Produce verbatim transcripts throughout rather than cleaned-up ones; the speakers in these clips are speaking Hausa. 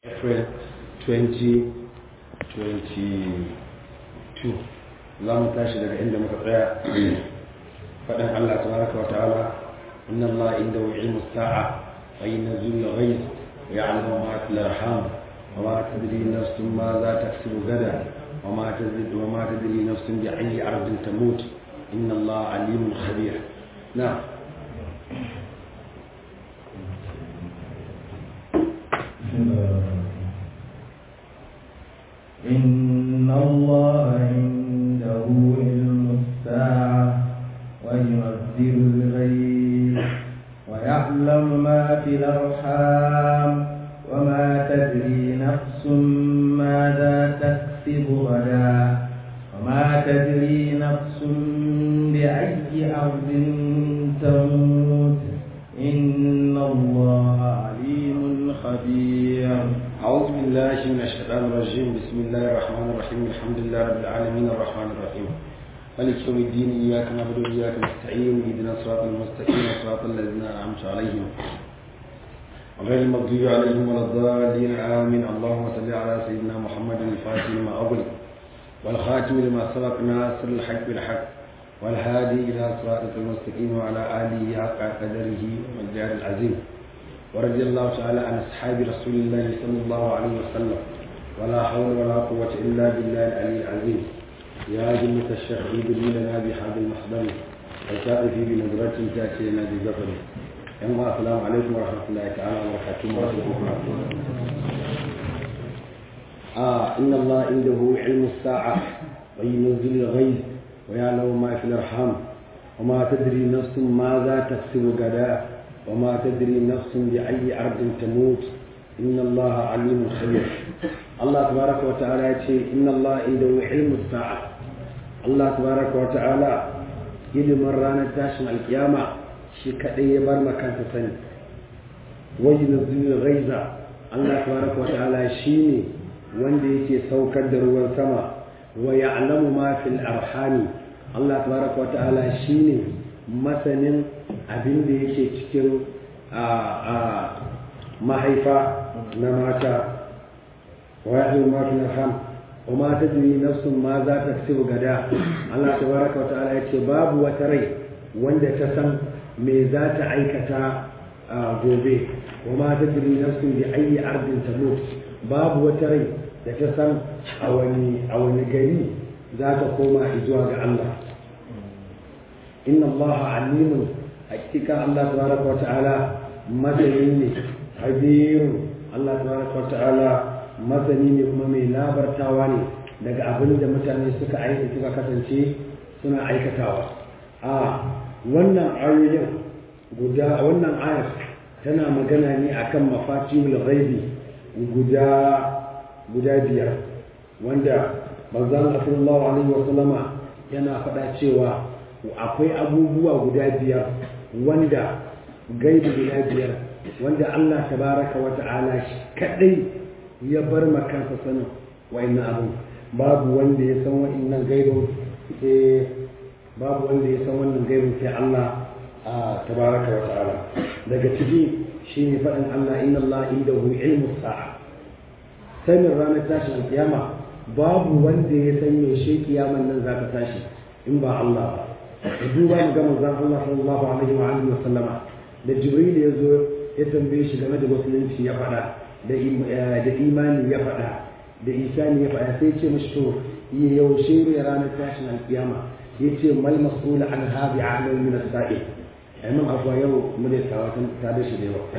April twenty twenty-two za mu tashi daga inda muka tsaya faɗin Allah tabaraka wa ta'ala inna Allah indahu ilmu sa'a wa yunzilu al-ghayth wa ya'lamu ma fil arham wa ma tadri nafsun ma za taksibu gada wa ma tadri wa ma tadri nafsun bi ayyi ardin tamut inna Allah alimun khabir. Na'am. إن الله عنده علم الساعة وينزل الغيث ويعلم ما في الأرحام وما تدري نفس ماذا تكسب غدا وما تدري نفس بأي أرض تموت إن الله عليم خبير. أعوذ بالله من الشيطان الرجيم. بسم الله الرحمن الرحيم. الحمد لله رب العالمين الرحمن الرحيم مالك يوم الدين. إياك نعبد وإياك نستعين اهدنا الصراط المستقيم صراط الذين أنعمت عليهم غير المغضوب عليهم ولا الضالين آمين. اللهم صل على سيدنا محمد الفاتح لما أغلق والخاتم لما سبق ناصر الحق بالحق والهادي إلى صراطك المستقيم وعلى آله حق قدره والجار العظيم. ورضي الله تعالى عن أصحاب رسول الله صلى الله عليه وسلم ولا حول ولا قوة إلا بالله العلي العظيم. يا جنة الشيخ ادري لنا بهذا المحضر وسائف بنظرة تأتي لنا بزفر. السلام عليكم ورحمة الله تعالى وبركاته. آه إن الله عنده علم الساعة وينزل الغيث ويعلم ما في الأرحام وما تدري نفس ماذا تكسب غدا وما تدري نفس بأي أرض تموت إن الله عليم خبير. الله تبارك وتعالى يقول إن الله عنده علم الساعة. الله تبارك وتعالى إلى مرة تاشم القيامة شكاية برما كانت سنة وينزل الغيث. الله تبارك وتعالى شيني وندي يكي سوكر دروا السماء ويعلم ما في الأرحام. الله تبارك وتعالى شيني مثلا abin da yake cikin mahaifa na mata wa ya'lamu ma fi al-arham wa ma tadri nafsun ma za ta kasibu gada. Allah tabaraka wa ta'ala yace babu wata rai wanda ta san me za ta aikata gobe wa ma tadri nafsun bi ayyi ardin tamut. Babu wata rai da ta san a wani a wani gari za ta koma zuwa ga Allah. inna Allah alimun hakika Allah tabaraka wa ta'ala masani ne habiru. Allah tabaraka wa ta'ala masani ne kuma mai labartawa ne daga abin da mutane suka aika suka kasance suna aikatawa. A wannan ayoyin guda wannan ayar tana magana ne akan mafatihul ghaibi guda guda biyar wanda manzon sallallahu alaihi wa sallama yana faɗa cewa akwai abubuwa guda biyar wanda gaibi guda biyar wanda Allah tabaraka wa ta'ala kadai ya bar makansa sanin wa'annan abu. Babu wanda ya san wa'annan gaibin sai babu wanda ya san wannan gaibin sai Allah tabaraka wa ta'ala. Daga ciki shine faɗin Allah inna Allah indahu ilmu sa'a. Sanin ranar tashin kiyama babu wanda ya san yaushe kiyaman nan za ta tashi in ba Allah ba. duba mu ga manzon Allah sallallahu alaihi wa alihi wa sallama da Jibril ya zo ya tambaye shi game da musulunci ya faɗa da da imani ya faɗa da isani ya faɗa sai ce mishi to yaushe ne ranar tashin alkiyama yace mal mas'ul an hadi a'lam min as-sa'il. ai mun abuwa yau mu ne tawatan ta da shi da yawa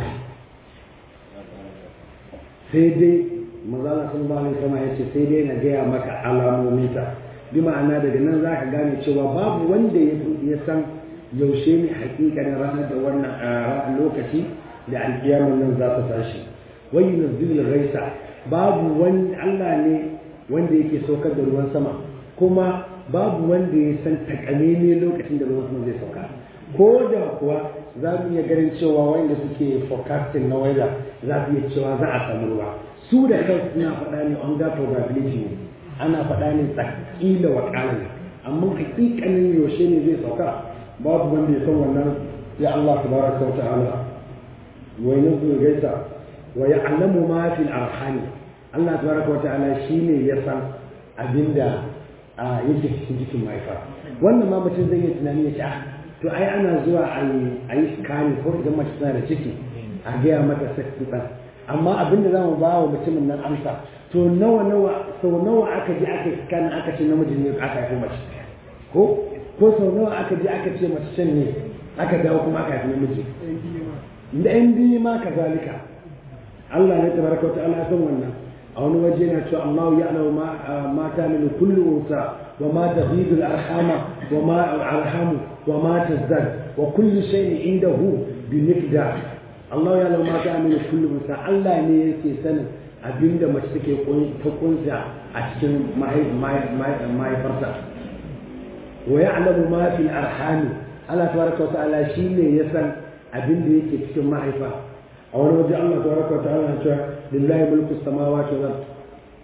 sai dai manzon Allah sallallahu alaihi wa sallama yace sai dai na ga maka alamominta. bi ma'ana daga nan za ka gane cewa babu wanda ya san yaushe ne hakikanin ranar da wannan lokaci da alkiyamar nan za ta tashi. wai yunzilul ghaisa babu wani Allah ne wanda yake saukar da ruwan sama kuma babu wanda ya san takamaimai lokacin da ruwan sama zai sauka. ko da kuwa za mu iya ganin cewa wanda suke forecasting na weather za su iya cewa za a samu ruwa. su da kansu suna faɗa ne on that probability ne ana faɗa ne tsakila wa ƙalin amma hakikanin yaushe ne zai sauka babu wanda ya san wannan sai Allah tabaraka wa ta'ala. wa yanzu gaisa wa ya'lamu ma fil arham Allah tabaraka wa ta'ala shine ya san abinda a yake cikin jikin mahaifa wannan ma mutum zai yi tunani ya ce ah to ai ana zuwa a yi skani ko idan mace tana da ciki a gaya mata sakki ɗan amma abinda za mu ba wa mutumin nan amsa to nawa nawa sau nawa aka je aka skani aka ce namiji ne aka haifi mace ko ko sau nawa aka je aka ce mace can ne aka dawo kuma aka haifi namiji da yan biyu ma kazalika Allah ne tabaraka wa ta'ala san wannan a wani waje na cewa Allah ya alamu ma ta min kullu unsa wa ma taghidu al-arhama wa ma al-arhamu wa ma tazdad wa kullu shay'in indahu bi miqdar Allah ya alamu ma ta min kullu unsa Allah ne yake sanin abinda mace take ta kunsa a cikin mahaifarta wa ya'lamu ma fil arhami Allah tabaraka wa ta'ala shine ya san abinda yake cikin mahaifa a wani waje Allah tabaraka wa ta'ala ya ce lillahi mulku samawati wal ard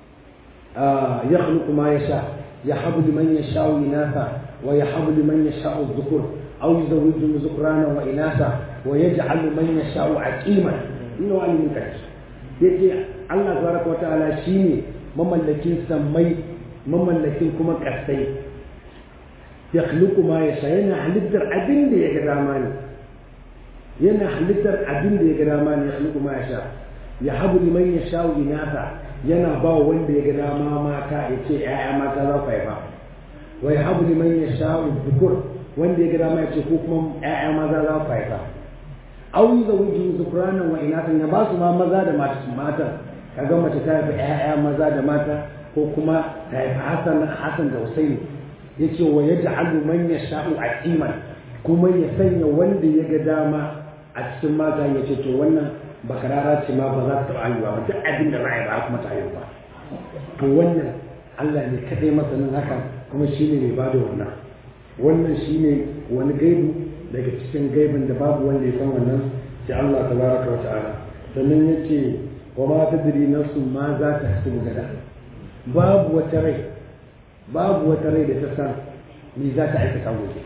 yakhluqu ma yasha yahabu liman yasha'u inatha wa yahabu liman yasha'u dhukur aw yuzawwijuhum dhukrana wa inatha wa yaj'alu man yasha'u aqiman innahu alimun qadir yace Allah tabaraka wa ta'ala shine mamallakin sammai mamallakin kuma kasai yakhluqu ma yasha yana halittar abin da ya ga dama ne yana halittar abin da ya ga dama ne ya halittu ma ya sha ya habu liman ya sha inata yana ba wanda ya ga dama mata ya ce ‘ya'ya mata za ku haifa wa ya habu liman ya sha dhukur wanda ya ga dama ya ce ko kuma ‘ya'ya maza za ku haifa au yi zawuji zukuranan wa inatan ya ba su ma maza da mata kaga mace ta haifa ‘ya'ya maza da mata ko kuma ta haifa hasan hasan da husaini ya ce wa ya ja'alu man ya sha'u aqiman kuma ya sanya wanda ya ga dama a cikin mata ya ce to wannan bakarara ce ma ba za ta taɓa haihuwa ba duk abin da za a yi ba kuma ta haihu ba to wannan Allah ne kaɗai masanin haka kuma shi ne mai bada wannan wannan shi ne wani gaibu daga cikin gaibin da babu wanda ya san wannan sai Allah tabaraka wa ta'ala sannan ya ce wa ma tadri nafsun ma za ta hasibu gada babu wata rai babu wata rai da ta san me za ta aikata gobe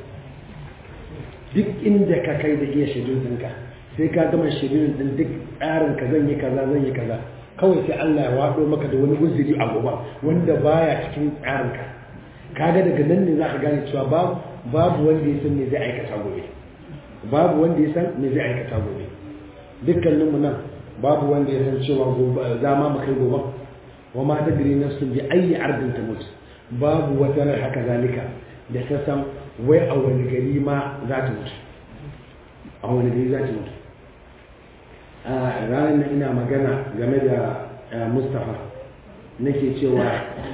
duk inda ka kai da iya shirin ɗinka sai ka gama shirin ɗin duk tsarin ka zan yi kaza zan yi kaza kawai sai Allah ya waɗo maka da wani uzuri a gobe wanda baya cikin tsarin ka kaga daga nan ne za ka gane cewa babu babu wanda ya san me zai aikata gobe babu wanda ya san me zai aikata gobe dukkanin mu nan babu wanda ya san cewa gobe za ma mu kai gobe wa ma tadri nafsun bi ayyi ardin tamut babu wata rai haka zalika da ta san wai a wani gari ma za ta mutu a wani gari za ta mutu a ranar na ina magana game da Mustapha nake cewa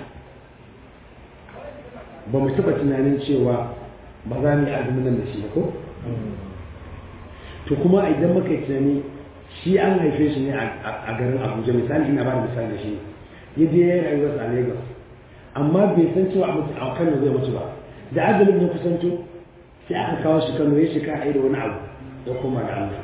ba mu taɓa tunanin cewa ba za mu yi azumin nan da shi ba ko to kuma idan muka yi tunani shi an haife shi ne a garin Abuja misali ina ba da misali da shi ya je ya yi rayuwarsa a Lagos amma bai san cewa a Kano zai mutu ba da azumin ya kusanto sai aka kawo shi Kano ya shika a da wani abu ya koma da Allah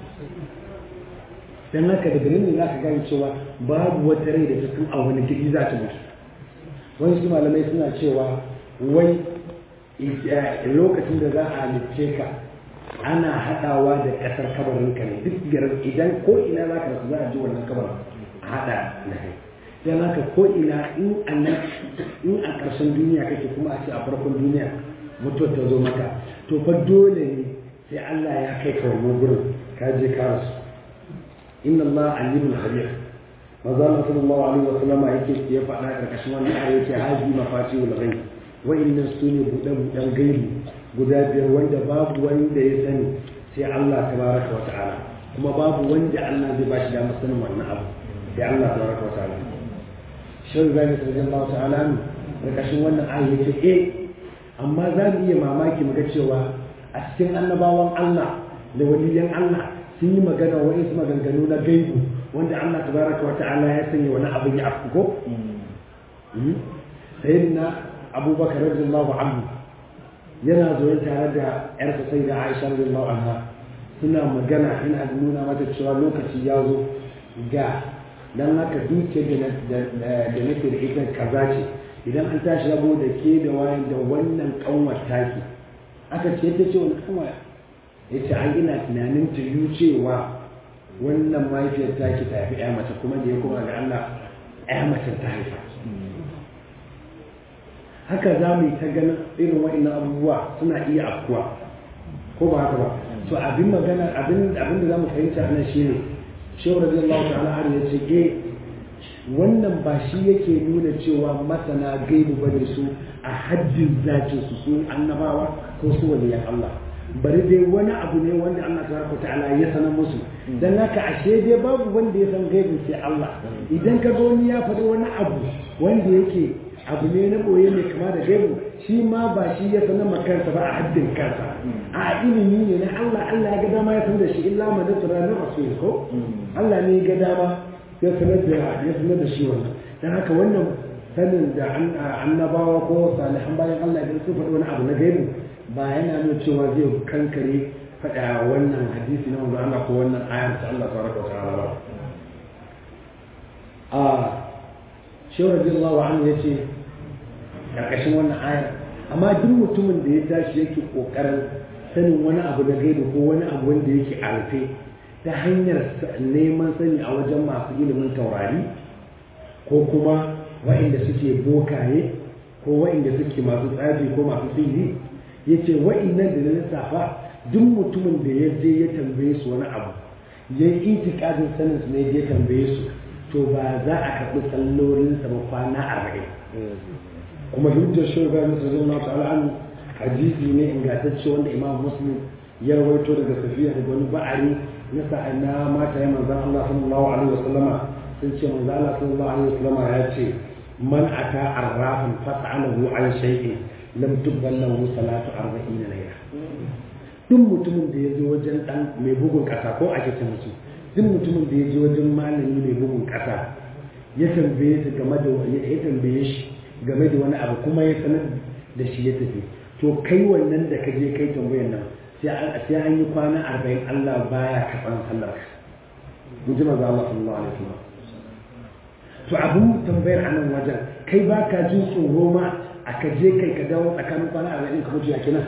dan haka da garin ne za ka gane cewa babu wata rai da ta tun a wani gidi za ta mutu wani su malamai suna cewa wai lokacin da za a halicce ka ana haɗawa da ƙasar kabarin ka ne duk garin idan ko ina za ka rasu za a ji wannan kabarin a haɗa da kai dan haka ko ina in in a ƙarshen duniya kake kuma a ce a farkon duniya mutuwar ta zo maka to fa dole ne sai Allah ya kai ka wannan gurin ka je ka rasu inna Allah alimul khabir manzo Allah sallallahu alaihi wasallam yake ya faɗa ƙarƙashin wannan ayat yake haji mafatihul ghaib wa inna sunni budan budan gaibi guda biyar wanda babu wanda ya sani sai Allah tabaraka wa ta'ala kuma babu wanda Allah zai bashi da sanin wannan abu sai Allah tabaraka wa ta'ala shin zai radiyallahu ta'ala ne ƙarƙashin wannan ayat yake eh amma za mu iya mamaki mu ga cewa a cikin annabawan Allah da waliyan Allah sun yi magana wa su maganganu na gaibu wanda Allah tabaraka wa ta'ala ya sanya wani abin ya afku ko sayyidina Abubakar radiyallahu anhu yana zuwa tare da yarsa sayyida Aisha radiyallahu anha suna magana ina nuna mata cewa lokaci ya zo ga dan haka duke da da nake da ita kaza ce idan an tashi rabo da ke da wayan da wannan kanwar taki aka ce ta ce wani kanwa ya ce an ina tunanin ta yi cewa wannan mahaifiyar ta ki ta haifi ƴa mace kuma da ya kuma ga Allah ƴa mace ta haifa haka za mu yi ta ganin irin wa'annan abubuwa suna iya afkuwa ko ba haka ba to abin magana abin abin da za mu fahimta nan shine shehu radiyallahu ta'ala an ya ce eh wannan ba shi yake nuna cewa masana gaibu bane su a haddin zatin su su annabawa ko su waliyan Allah bari dai wani abu ne wanda Allah tabaraka ta'ala ya sanar musu dan haka ashe dai babu wanda ya san gaibu sai Allah idan ka ga wani ya faɗi wani abu wanda yake abu ne na boye ne kama da gaibu shi ma ba shi ya sanar makansa ba a haddin kansa a ilimi ne na Allah Allah ya ga dama ya sanar da shi illa ma da tsara na rasul ko Allah ne ya ga dama ya sanar da ya sanar da shi wannan dan haka wannan sanin da annabawa ko salihan bayan Allah da su faɗi wani abu na gaibu ba yana nuna cewa zai kankare faɗa wannan hadisi na manzo Allah ko wannan ayar ta Allah tabaraka wa ta'ala ba a shehu radiyallahu anhu yace karkashin wannan ayar amma duk mutumin da ya tashi yake kokarin sanin wani abu na gaibu ko wani abu wanda yake alfe ta hanyar neman sani a wajen masu ilimin taurari ko kuma wa'inda suke bokaye ko wa'inda suke masu tsafi ko masu sihiri ya ce wa'innan da na lissafa duk mutumin da ya je ya tambaye su wani abu ya yi itikadin sanin su ne ya tambaye su to ba za a karɓi sallolinsa ba kwana arba'in kuma hujjar shi ga musu zuwa ta'ala an hadisi ne ingantacce wanda imam muslim ya rawaito daga safiya daga wani ba'ari na sa'ana mata ya manzan Allah sallallahu alaihi wasallama sun ce manzan Allah sallallahu alaihi wasallama ya ce man ata arrafan fas'alahu an shay'in lam tuqbal lahu salatu arba'in layla duk mutumin da ya je wajen dan mai bugun kasa ko ake ce musu duk mutumin da ya je wajen malami mai bugun kasa ya tambaye shi game da ya tambaye shi game da wani abu kuma ya sanar da shi ya tafi to kai wannan da ka je kai tambayar nan sai an yi kwana arba'in Allah baya karɓar sallar mun ji manzo Allah sallallahu alaihi wasallam to abun tambayar a nan wajen kai ba ka jin tsoro ma a ka je kai ka dawo tsakanin kwana arba'in ka mutu ya kina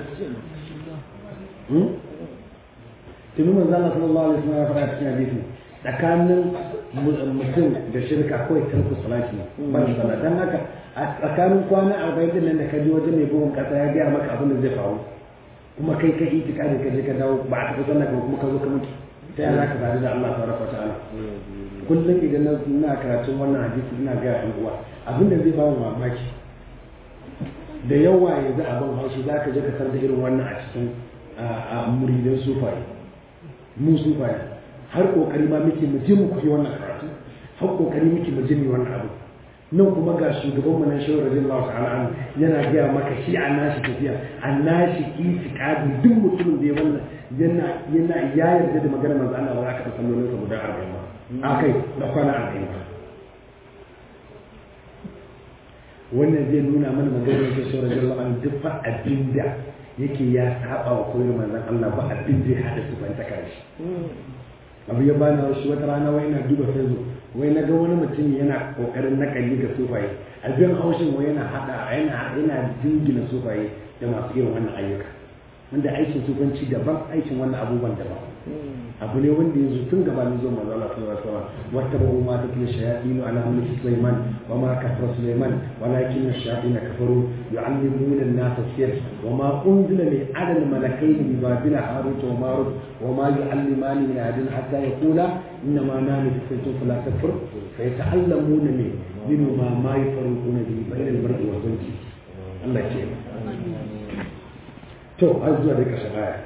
tuni manzo Allah sallallahu alaihi wasallam ya faɗa cikin hadisi tsakanin mutum da shirka kawai tarku salati ba shi sallah dan haka a tsakanin kwana arba'in din nan da ka je wajen mai bugun kasa ya gaya maka abin da zai faru kuma kai ka yi tikari ka je ka dawo ba a tafi sallah ka kuma ka zo ka mutu ta yana ka sadu da Allah tabaraka wa ta'ala kullum idan na ina karatun wannan hadisi ina ga yan uwa abin da zai ba mu mamaki da yawa yanzu a ban haushi za ka je ka san da irin wannan a cikin muridan sufaye mu sufaye har kokari ma muke mu je mu koyi wannan karatu har kokari muke mu je mu wannan abu nan kuma ga shugaban manan shehu radiyallahu ta'ala an yana gaya maka shi a nashi tafiya a nashi itikadi duk mutumin da ya wannan yana yana ya yarda da magana manzo Allah ba za ka san lolin sa guda arba'in ba akai da kwana arba'in ba wannan zai nuna mana maganar shehu radiyallahu an duk fa abinda yake ya saba wa koyar manzon Allah ba abin da ya hada su ban taka shi abu ya bani shi wata rana wai na duba Facebook wai na ga wani mutum yana kokarin nakali ga sufaye abin haushin wai yana hada yana yana dingina sufaye da masu irin wannan ayyuka wanda aikin sufanci daban aikin wannan abubuwan daban abu ne wanda yanzu tun gabanin zuwa manzo Allah sallallahu alaihi wasallam wata ba ma ta kila shayatin ala mulki Sulaiman wa ma kafara Sulaiman walakin ash-shayatin kafaru yu'allimuna an-nasa sir wa ma unzila li adal malakaini bi babila harut wa marut wa ma yu'allimani min adin hatta yaqula inna ma nahnu fitnatun fala takfur fa yata'allamuna min mimma ma yafarquna bi bayna al-mar'i wa zawji Allah ya ce to azza da kashe aya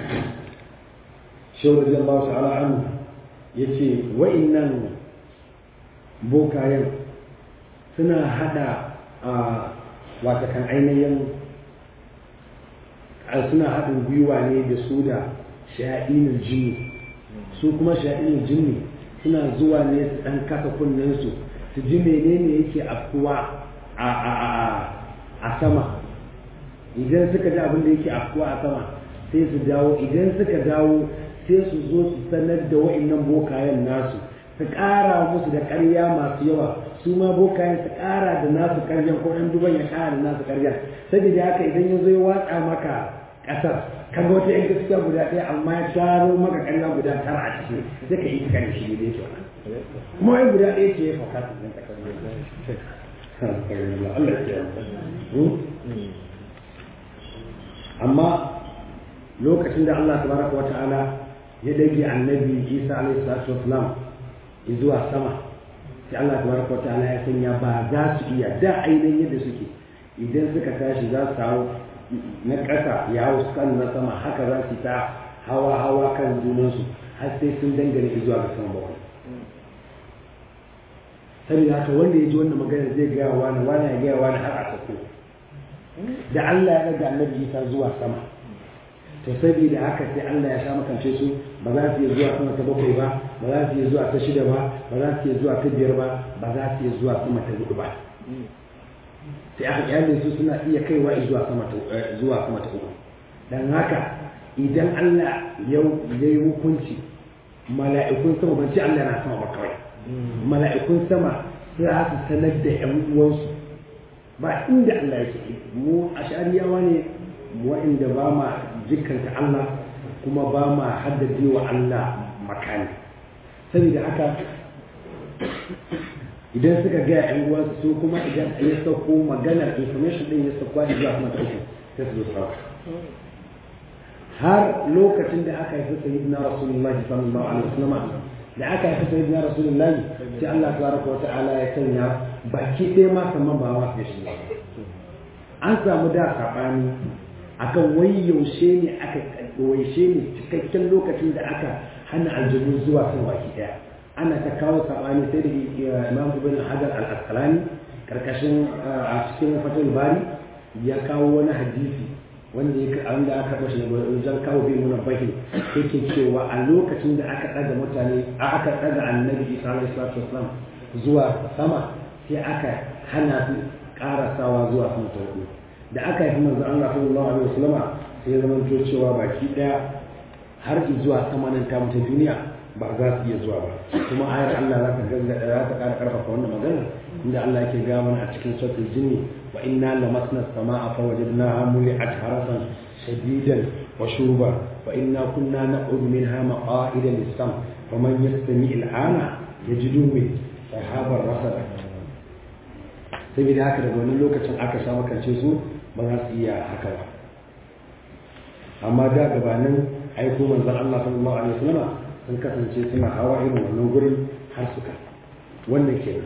shehu radiyallahu ta'ala anhu yace wa'innan bokayen suna hada a wata kan ainihin suna haɗin gwiwa ne da su da sha'inin jinni su kuma sha'inin jinni suna zuwa ne su ɗan kasa kunnensu su ji menene yake afkuwa a a a sama idan suka ji abin da yake afkuwa a sama sai su dawo idan suka dawo sai su zo su sanar da wa'annan bokayen nasu su ƙara musu da ƙarya masu yawa su ma bokayen su ƙara da nasu ƙaryan ko ɗan duban ya ƙara da nasu ƙarya saboda haka idan ya zo ya watsa maka ƙasar kaga wata yan gaskiya guda ɗaya amma ya taro maka ƙarya guda tara a cikin sai ka yi kan shi ne yake kuma wai guda ɗaya ce ya faka su ɗin ƙasar Allah ya amma lokacin da Allah tabaraka wa ta'ala ya dage annabi Isa alaihi salatu wasalam zuwa sama sai Allah tabaraka wa ta'ala ya sanya ba za su iya da ainihin yadda suke idan suka tashi za su hawo na ƙasa ya hau kan na sama haka za su ta hawa hawa kan junansu har sai sun dangane zuwa ga sama bakwai saboda haka wanda ya ji wannan magana zai gaya wani wani ya gaya wani har a sako da Allah ya daga annabi Isa zuwa sama to saboda haka sai Allah ya sha makance su ba za su iya zuwa sama ta bakwai ba ba za su iya zuwa ta shida ba ba za su iya zuwa ta biyar ba ba za su iya zuwa sama ta hudu ba sai aka kyale su suna iya kaiwa zuwa sama ta zuwa sama ta uku dan haka idan Allah ya yi hukunci mala'ikun sama ban ce Allah na sama ba kawai mala'ikun sama sai su sanar da ƴan uwansu ba inda Allah yake mu ashariyawa ne wa'inda ba ma jikanta Allah kuma ba ma haddade wa Allah makani saboda haka idan suka gaya yan uwansu su kuma idan ya sauko maganar information din ya sauko da zuwa kuma take sai su zo har lokacin da aka yi sayyidina rasulullahi sallallahu alaihi wasallam da aka yi sayyidina rasulullahi sai Allah tabaraka wa ta'ala ya sanya baki ɗaya ma kaman ba ma sai shi an samu da sabani akan wai yaushe ne aka waishe ne cikakken lokacin da aka hana aljanu zuwa kan baki ɗaya ana ta kawo sabani sai da Imam Ibn Hajar al-Asqalani karkashin a cikin Fathul Bari ya kawo wani hadisi wanda ya wanda aka bashi da wajen kawo bin nuna bahin yake cewa a lokacin da aka daga mutane aka daga Annabi Isa alaihi salatu wasallam zuwa sama sai aka hana su karasawa zuwa sama ta hudu da aka yi manzo Allah sallallahu alaihi wasallama sai ya zama cewa baki daya har zuwa sama nan ta mutu duniya ba za su iya zuwa ba kuma ayar Allah za ta gaggada za ta ƙara ƙarfafa wannan magana inda Allah yake ga mana a cikin suratul jinni wa inna lamasna as-samaa'a fa wajadnaha muli'at harasan shadidan wa shuba wa inna kunna naq'udu minha maq'ida lis-sam wa man yastami' al-ana yajidu min sahabar rasada saboda haka daga wannan lokacin aka sha makance su ba za su iya haka ba amma da gabanin aiko manzon Allah sallallahu alaihi wasallam sun kasance suna hawa irin wannan gurin har suka wannan kenan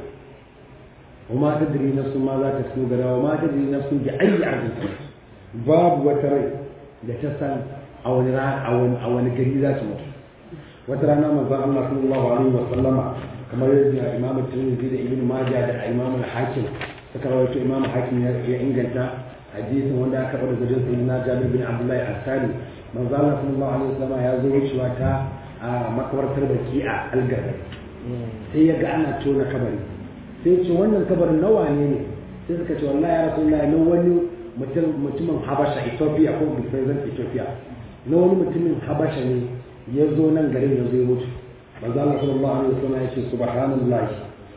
وما تدري نفس ماذا تكسب غدا وما تدري نفس بأي أرض تموت باب وترى لتسأل أو نرى أو أو نجري ذات موت وترى نام الله صلى الله عليه وسلم كما يروي الإمام الترمذي ابن ماجه الإمام الحاكم ذكر الإمام الحاكم ينقل حديث ولا كبر زوج سيدنا جابر بن عبد الله الأنصاري من قال صلى الله عليه وسلم يا زوج شواتا مقبرة البقيع القبر sai ya ga ana tona kabari sai ce wannan kabarin nawa ne ne sai suka ce wallahi ya rasulullahi na wani mutumin habasha Ethiopia ko president Ethiopia na wani mutumin habasha ne ya zo nan garin ya zo ya mutu manzo Allah sallallahu alaihi wasallam ya ce subhanallahi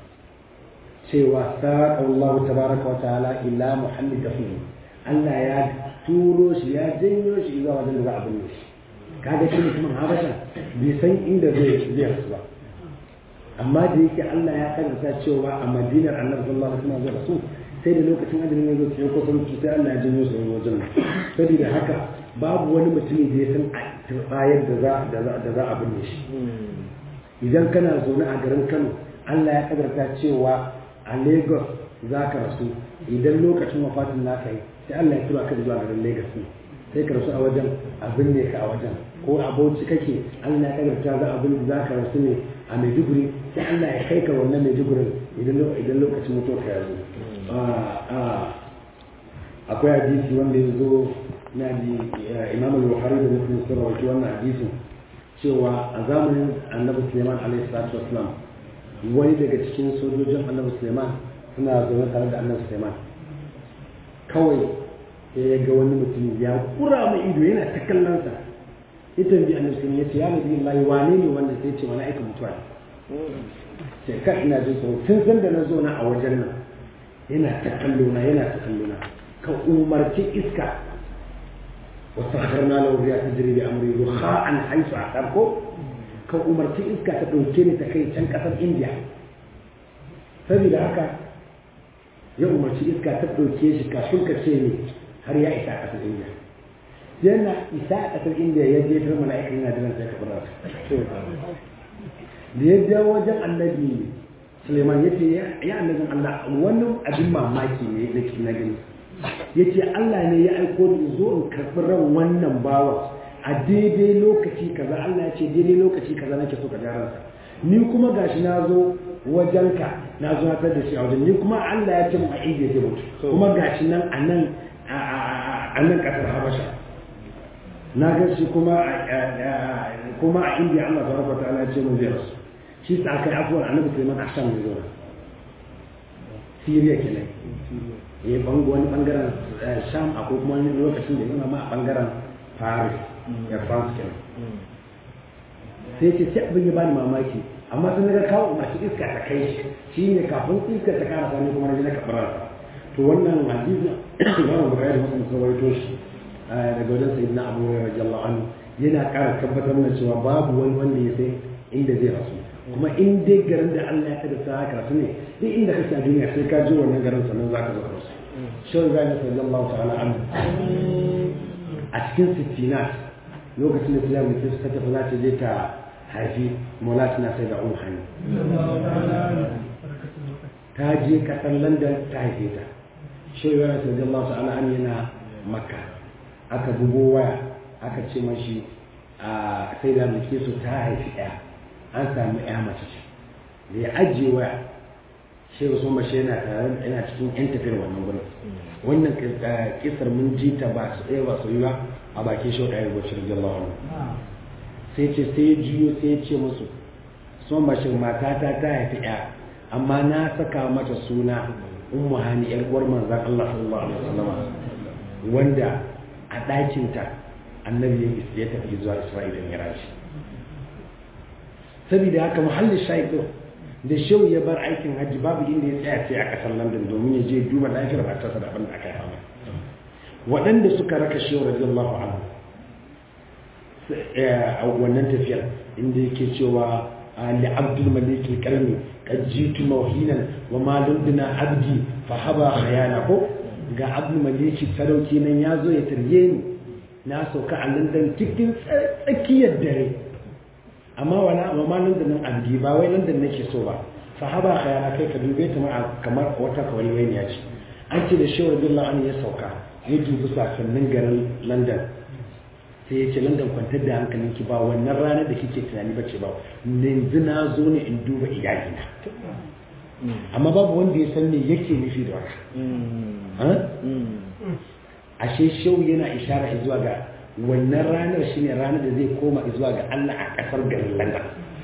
cewa sa'a Allah tabaraka wa ta'ala ila Muhammad dafi Allah ya turo shi ya janyo shi zuwa wajen da za a binne shi kaga shi mutumin habasha bai san inda zai zai rasu ba amma da yake Allah ya karanta cewa a Madinar Annabi sallallahu alaihi wasallam zai rasu sai da lokacin ajalin ya zo sai ko sun sai Allah ya janyo su wajen saboda haka babu wani mutumi da ya san turbayar da za da za a binne shi idan kana zaune a garin Kano Allah ya karanta cewa a Lagos za ka rasu idan lokacin wafatin naka yi sai Allah ya tura ka zuwa garin Lagos ne sai ka rasu a wajen a binne ka a wajen ko a Bauchi kake Allah ya karanta za a binne za ka rasu ne a Maiduguri sai Allah ya kai ka wannan Maiduguri idan idan lokacin mutuwa ka yazo akwai hadisi wanda ya zo na ji Imam al-Bukhari da Muslim sun rawaito wannan hadisin cewa a zamanin Annabi Sulaiman alaihi salatu wasallam wani daga cikin sojojin Annabi Sulaiman suna zaune tare da Annabi Sulaiman kawai sai ya ga wani mutum ya kura mai ido yana ta kallon sa ita bi Annabi Sulaiman ya ce ya nabi Allah wane ne wannan sai ce mala'ika mutuwa sai ka ina jin tsoro tun san da na zo na a wajen nan yana ta kallo na yana ta kallo na ka umarci iska wasakharna lahu riya tajri bi amri rukha'an haythu atarko ka umarci iska ta dauke ni ta kai can kasar India saboda haka ya umarci iska ta dauke shi kafin ka ce ni har ya isa kasar India yana isa kasar India ya je tar mala'ika yana jiran sai ka fara da ya dawo wajen annabi Suleiman ya ce ya annabin Allah wani abin mamaki ne da ke na gani ya ce Allah ne ya aiko ni zo in karɓi ran wannan bawan a daidai lokaci kaza Allah ya ce daidai lokaci kaza nake so ka jaransa ni kuma gashi na zo wajenka na zo na tar da shi a wajen ni kuma Allah ya ce mu a inda ya mutu kuma gashi nan a nan a nan kasar Habasha na ga shi kuma kuma a India Allah tabaraka wa ta'ala ya ce mu zai rasu shi sa aka yi afuwar annabi Sulaiman a Sham ne zuwa Syria kenan ya bango wani bangaren Sham akwai kuma wani lokacin da yana ma a bangaren Paris ya France kenan sai ce sai abin ya bani mamaki amma sun ga kawo masu iska ta kai shi shi ne kafin iska ta kara sani kuma na kabarar to wannan hadisi Imam Bukhari da Muslim sun rawaito shi daga wajen Sayyidina Abu Hurairah radiyallahu anhu yana ƙara tabbatar da cewa babu wani wanda ya sai inda zai rasu kuma in dai garin da Allah ya kada sa haka su ne duk inda kake a duniya sai ka ji wannan garin sannan za ka zo rasu shan zai sallallahu ta'ala anhu a cikin sittinat lokacin da Islam ne suka tafi za ta je ta haifi Maulatina sai da Ummu Hani ta je kasar London ta haife ta shan zai sallallahu ta'ala anhu yana Makka aka bugo waya aka ce mashi a sai da muke so ta haifi ɗaya an samu ya mace ce da ya ajiye waya shi wasu mashi yana tare yana cikin yan tafiyar wannan gurin wannan kisar mun ji ta ba su ɗaya ba su yi ba a bakin shi ɗaya rubuce da jallawa wani sai ce sai ya juyo sai ya ce musu son mashi matata ta haifi ɗaya amma na saka mata suna ummu hani yar uwar manzon Allah sallallahu alaihi wasallam wanda a ɗakinta annabi ya tafi zuwa Isra'ila da Miraji saboda haka muhallin shaikh da shehu ya bar aikin hajji babu inda ya tsaya sai a kasar London domin ya je duba lafiyar matarsa da abin da aka yi waɗanda suka raka shehu radiyallahu anhu a wannan tafiyar inda yake cewa li abdul malik al-karmi qad jitu mawhinan wa ma lundina abdi fa haba khayana ko ga abdul malik sarauki nan ya zo ya tarye ni na sauka a London cikin tsakiyar dare amma wala amma nan da nan abdi ba wai nan da nake so ba sahaba khayana kai ka dube ta ma kamar wata kawai wani ya ce an ce da shehu billahi an ya sauka ya dubi sakannin garin London sai ya ce London kwantar da hankalinki ba wannan ranar da kike tunani bace ba yanzu na zo ne in duba iyalina amma babu wanda ya san me yake nufi da haka ashe shehu yana ishara zuwa ga wannan ranar shine ranar da zai koma zuwa ga Allah a kasar garin London.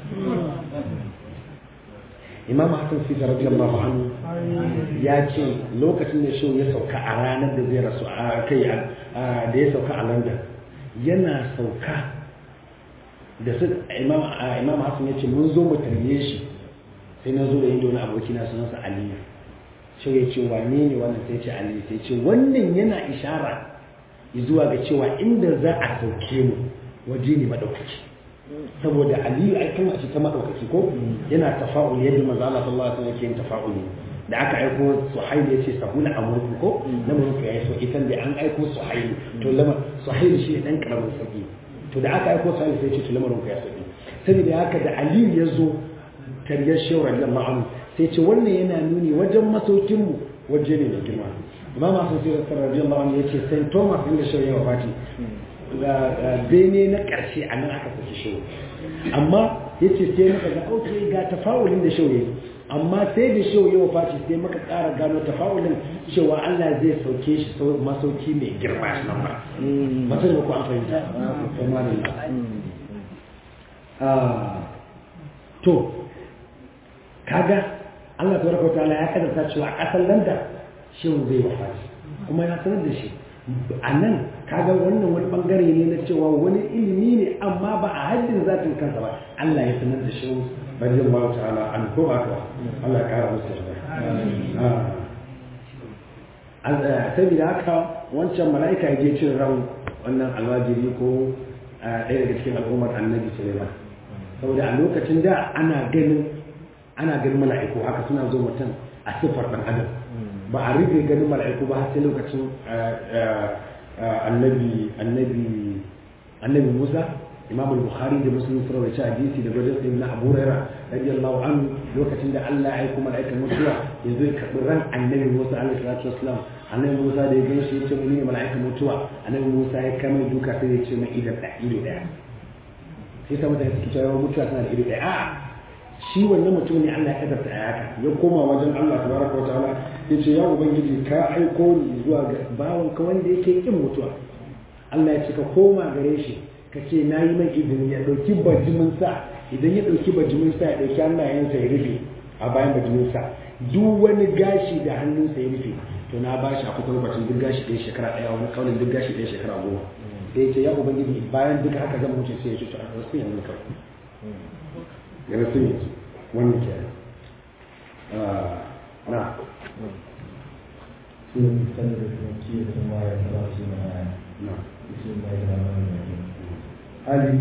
Imam Hassan Sisi radiyallahu anhu ya ce lokacin da shehu ya sauka a ranar da zai rasu a kai da ya sauka a London yana sauka da su Imam Imam Hassan ya ce mun zo mu tarbiye shi sai na zo da yin wani aboki na sunansa Aliyu sai ya ce wane ne wannan sai ce Ali sai ce wannan yana ishara zuwa ga cewa inda za a sauke mu waje ne madaukaki saboda Aliyu ai kan shi ta madaukaki ko yana tafa'ul yadda manzo Allah sallallahu alaihi wasallam yake tafa'uli da aka aiko Suhail ya ce sahula amurku ko lamarin ka yayi so idan da an aiko Suhail to lamar Suhail shi dan karamin sauki to da aka aiko Suhail sai ya ce to lamarin ka yayi sauki saboda haka da Aliyu ya zo tariyar shehu radiyallahu anhu sai ce wannan yana nuni wajen masaukinmu waje ne da girma imam Hassan Sisi radiyallahu anhu yace Saint Thomas inda shehu ya wafati ga bene na karshe a nan aka saki shehu amma yace sai muka ga auto ga tafawulin da shehu yayi amma sai da shehu ya wafati sai muka ƙara gano tafawulin cewa Allah zai sauke shi masauki mai girma shi nan ba masai da ku an fahimta kuma ah to kaga Allah tabaraka ta'ala ya kaddara cewa a kasar London shehu zai wafati kuma ya sanar da shi a nan kaga wannan wani bangare ne na cewa wani ilimi ne amma ba a haddin zatin kansa ba Allah ya sanar da shehu radiyallahu ta'ala an ko ba ka Allah ya kara musu shi saboda haka wancan mala'ika ya je cin ran wannan alwajiri ko ɗaya daga cikin al'ummar annabi Sulaiman saboda a lokacin da ana ganin ana ganin mala'iku haka suna zo mutum a siffar ɗan adam ba a rufe ganin mala'iku ba har sai lokacin annabi annabi annabi Musa Imam al-Bukhari da Muslim sun rawaita hadisi da wajen Ibn Abu Hurairah radiyallahu anhu lokacin da Allah ya aika mala'ikan mutuwa ya zo ya karɓi ran annabi Musa alaihi salatu wassalam annabi Musa da ya ganshi ya ce mun ne mala'ikan mutuwa annabi Musa ya kama duka sai ya ce mai idan da ido daya sai sa mutane suke cewa mutuwa tana da ido daya a shi wannan mutum ne Allah ya kadarta a yaka ya koma wajen Allah tabaraka wa ta'ala ya ce ya ubangiji ka aiko ni zuwa ga bawon ka wanda yake kin mutuwa Allah ya ce ka koma gare shi ka ce na yi mai izini ya ɗauki bajimin sa idan ya ɗauki bajimin sa ya ɗauki hannayensa ya rufe a bayan bajimin sa duk wani gashi da hannunsa ya rufe to na ba shi a kusa lokacin duk gashi ɗaya shekara ɗaya wani kaunin duk gashi ɗaya shekara goma sai ya ce ya ubangiji bayan duka haka zan wuce sai ya ce to a rasu yanzu kawai ya rasu yanzu wannan ke na sun sanar da kuma kiyar kuma ya tara su na بسم الله الرحمن الرحيم ألف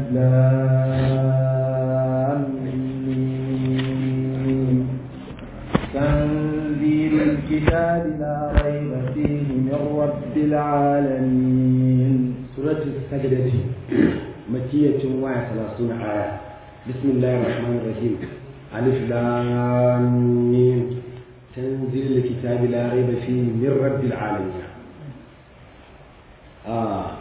لام ميم تنزيل الكتاب لا ريب فيه من رب العالمين سورة السجدة مكية وآية ثلاثون آية بسم الله الرحمن الرحيم ألف لام ميم تنزيل الكتاب لا ريب فيه من رب العالمين آه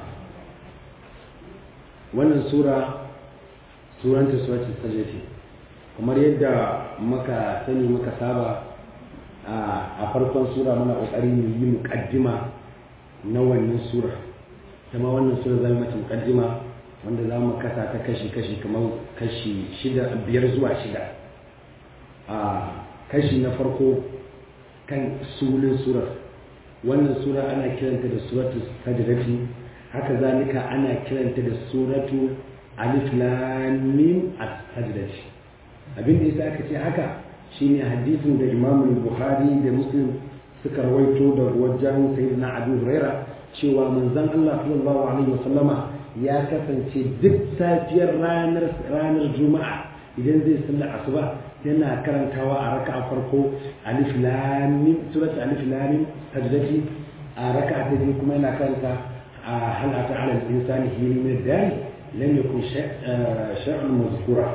wannan sura suranta suratul sajdah kamar yadda muka sani muka saba a farkon sura muna kokari mu yi muqaddima na wannan sura kuma wannan sura zai mata muqaddima wanda za mu kasa ta kashi kashi kamar kashi shida biyar zuwa shida a kashi na farko kan sunan surar wannan sura ana kiranta da suratul sajdah haka zalika ana kiranta da suratu alif lam mim as-sajdah abin da yasa aka ce haka shine hadisin da Imam Bukhari da Muslim suka rawaito da wajen Sayyidina Abu Huraira cewa manzon Allah sallallahu alaihi wasallama ya kasance duk safiyar ranar ranar Juma'a idan zai sallar asuba yana karantawa a raka'a farko alif lam mim suratu alif lam mim sajdah a raka'a ta biyu kuma yana karanta هل أتى على الإنسان حين من الدار لم يكن شيئا مذكورا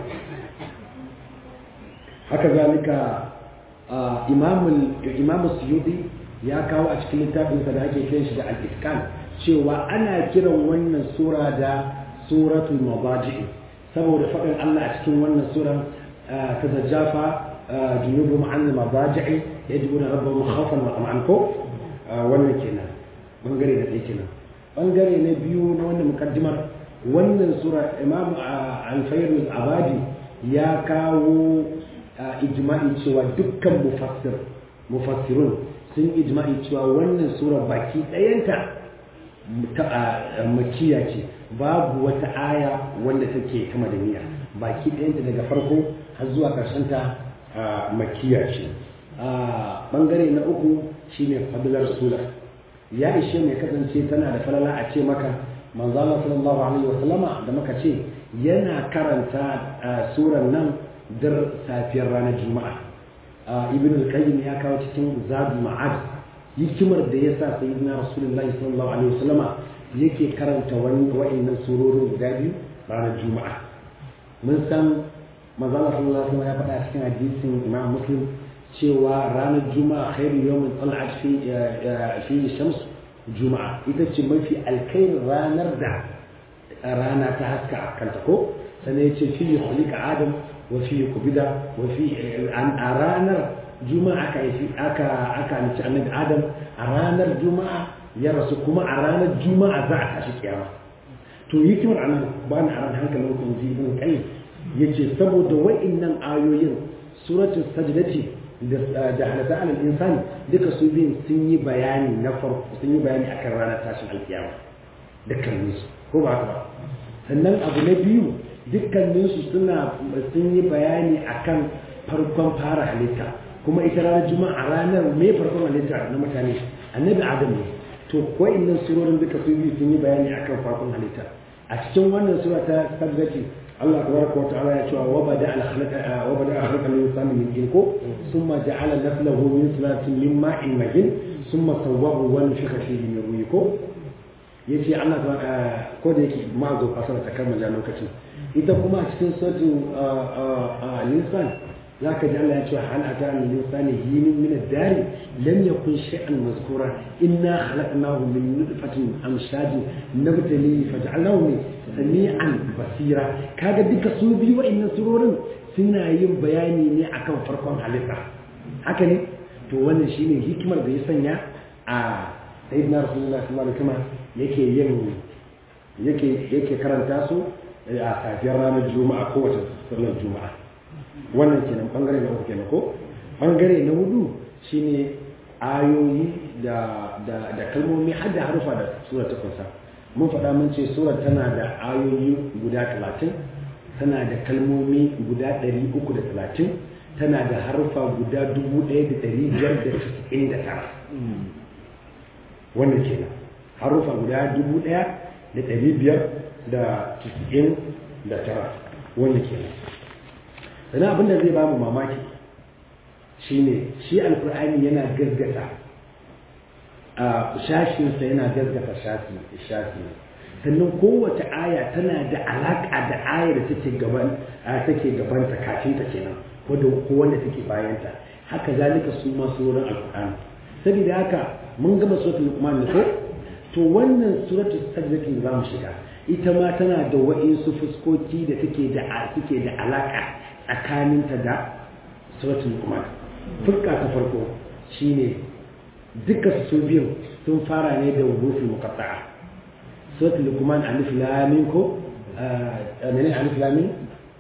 هكذلك إمام الإمام السيوطي ya kawo a cikin littafinsa da ake kiran shi da al-itqan cewa ana kiran wannan sura da suratul madaji saboda faɗin Allah a cikin wannan sura tatajafa junubuhum an al-madaji yad'una rabbahum khawfan wa tam'an ko wannan kenan bangare da ɗaya kenan bangare na biyu na wannan mukaddimar wannan sura Imam al-Fayruz Abadi ya kawo ijma'i cewa dukkan mufassir mufassirun sun ijma'i cewa wannan sura baki ɗayanta makiya ce babu wata aya wanda take ta madaniya baki ɗayanta daga farko har zuwa ƙarshen ta makiya ce bangare na uku shine fadlar sura ya ishe mai kasance tana da falala a ce maka manzo Allah sallallahu alaihi wa sallama da muka ce yana karanta suran nan dar safiyar ranar juma'a ibn al-qayyim ya kawo cikin zadul ma'ad hikimar da yasa sayyidina rasulullahi sallallahu alaihi wa sallama yake karanta wa'annan surorin guda biyu ranar juma'a mun san manzo Allah sallallahu alaihi wa sallama ya faɗa cikin hadisin Imam Muslim cewa ranar juma'a khairu yawmin tal'at fi fi shams juma'a ita ce mafi alkhairin ranar da rana ta haska a kanta ko sannan yace fi khuliqa adam wa fi kubida wa fi a ranar juma'a aka yi aka aka nici annabi adam a ranar juma'a ya rasu kuma a ranar juma'a za a tashi kiyama to hikimar anan ba ni aran hankalin ku ji ibn qayyim yace saboda wa'annan ayoyin suratul sajdati da halata alal insani duka su biyun sun yi bayani na farko sun yi bayani akan ranar tashin alkiyama dukkaninsu ko ba haka ba sannan abu na biyu dukkaninsu suna sun yi bayani akan farkon fara halitta kuma ita ranar juma'a ranar me farkon halitta na mutane annabi adam ne to wa'annan surorin duka su biyu sun yi bayani akan farkon halitta a cikin wannan sura ta sabbati Allah tabaraka wa ta'ala ya ce wa bada al-khalqa wa bada al-khalqa al-insani min jinko thumma ja'ala naslahu min sulatin min ma'in mahin thumma sawwahu wa nufikha fihi min ruhi ko yace Allah ko da yake ma zo fasara ta kammala lokacin ita kuma a cikin suratul al-insan zaka ji Allah ya ce hal ata al-insani hinun min ad-dari lam yakun shay'an mazkura inna khalaqnahu min nutfatin amshajin nabtali faj'alnahu sami'an basira kaga duka su biyu wa'annan surorin suna yin bayani ne akan farkon halitta haka ne to wannan shine hikimar da ya sanya a sayyidina rasulullahi sallallahu alaihi wasallam yake yin yake yake karanta su a safiyar ranar juma'a ko wata sallar juma'a wannan kenan bangare na uku kenan ko bangare na hudu shine ayoyi da da da kalmomi har da harufa da sura ta kunsa mun faɗa mun ce surar tana da ayoyi guda talatin tana da kalmomi guda ɗari uku da talatin tana da harufa guda dubu ɗaya da ɗari biyar da casa'in da tara wannan kenan harufa guda dubu ɗaya da ɗari biyar da casa'in da tara wannan kenan sannan abin da zai ba mu mamaki shine shi alkur'ani yana gaggata a shashinsa yana gaggata shafi sannan kowace aya tana da alaƙa da ayar da take gaban take gabanta kafin ta kenan ko da ko wanda take bayanta haka zalika su ma surorin alkur'ani saboda haka mun gama suratul luqman ne ko to wannan suratul sajdah da zamu shiga ita ma tana da wa'insu fuskoki da take da take da alaƙa tsakaninta da suratul luqman fuska ta farko shine duka su biyu sun fara ne da hurufin muqatta'a suratul luqman alif lam mim ko menene alif lam mim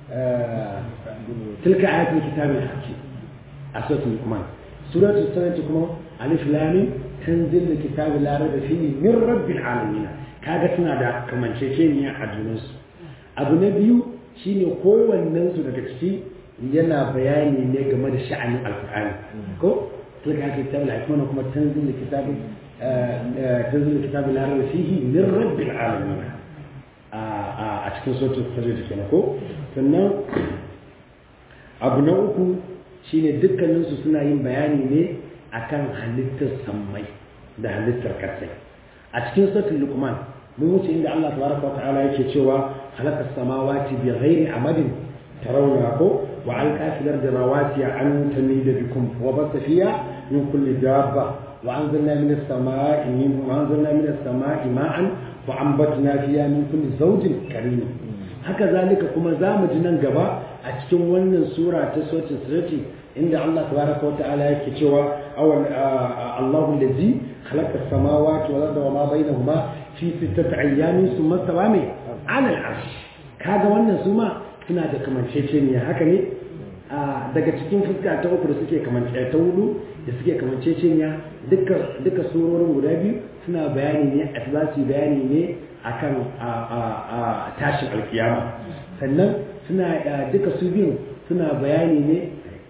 tilka ayatul kitabil hakim a suratul luqman suratul sajdah kuma alif lam mim tanzilul kitabil la raiba fihi min rabbil alamin kaga suna da kamanceceniya a junansu abu na biyu shine kowannen su daga ciki yana bayani ne game da sha'anin alqur'ani ko تلك الكتاب الحكمة كما تنزل الكتاب تنزل الكتاب لا ريب فيه من رب العالمين أتكلم صوت التجربة كنا كو فنا أبناؤكم شين دكان الناس سنا يم بياني نه أكان هلت السماي ده هلت الكسر أتكلم صوت اللقمان مو شيء عند الله تبارك وتعالى يكتشوا خلق السماوات بغير عمد ترونها كو وعلق في الأرض رواسي أن تميد بكم وبث فيها من كل دابة وأنزلنا من السماء وأنزلنا من السماء ماء وأنبتنا فيها من كل زوج كريم هكذا ذلك كما زام جنان جبا أتكلم ون سورة تسوة سرتي عند الله تبارك وتعالى كتوا أول الله الذي خلق السماوات والأرض وما بينهما في ستة أيام ثم استوى على العرش هذا ون سما suna da kamanceceniya haka ne daga cikin fuska ta uku da suke kamance ta hudu da suke kamanceceniya duka duka surorin guda biyu suna bayani ne a su bayani ne akan tashin alkiyama sannan suna duka su biyun suna bayani ne